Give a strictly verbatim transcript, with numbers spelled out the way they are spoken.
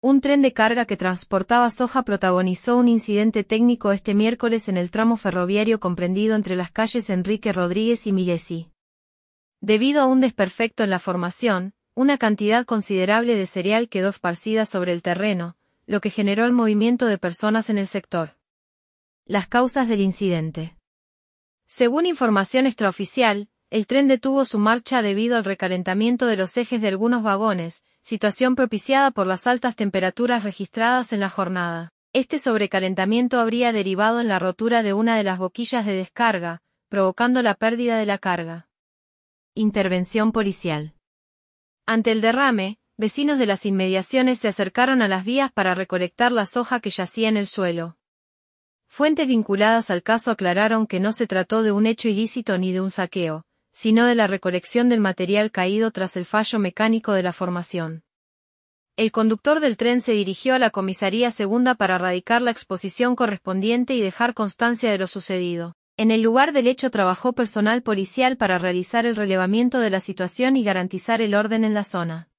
Un tren de carga que transportaba soja protagonizó un incidente técnico este miércoles en el tramo ferroviario comprendido entre las calles Enrique Rodríguez y Milesi. Debido a un desperfecto en la formación, una cantidad considerable de cereal quedó esparcida sobre el terreno, lo que generó el movimiento de personas en el sector. Las causas del incidente. Según información extraoficial, el tren detuvo su marcha debido al recalentamiento de los ejes de algunos vagones, situación propiciada por las altas temperaturas registradas en la jornada. Este sobrecalentamiento habría derivado en la rotura de una de las boquillas de descarga, provocando la pérdida de la carga. Intervención policial. Ante el derrame, vecinos de las inmediaciones se acercaron a las vías para recolectar la soja que yacía en el suelo. Fuentes vinculadas al caso aclararon que no se trató de un hecho ilícito ni de un saqueo, sino de la recolección del material caído tras el fallo mecánico de la formación. El conductor del tren se dirigió a la comisaría segunda para radicar la exposición correspondiente y dejar constancia de lo sucedido. En el lugar del hecho trabajó personal policial para realizar el relevamiento de la situación y garantizar el orden en la zona.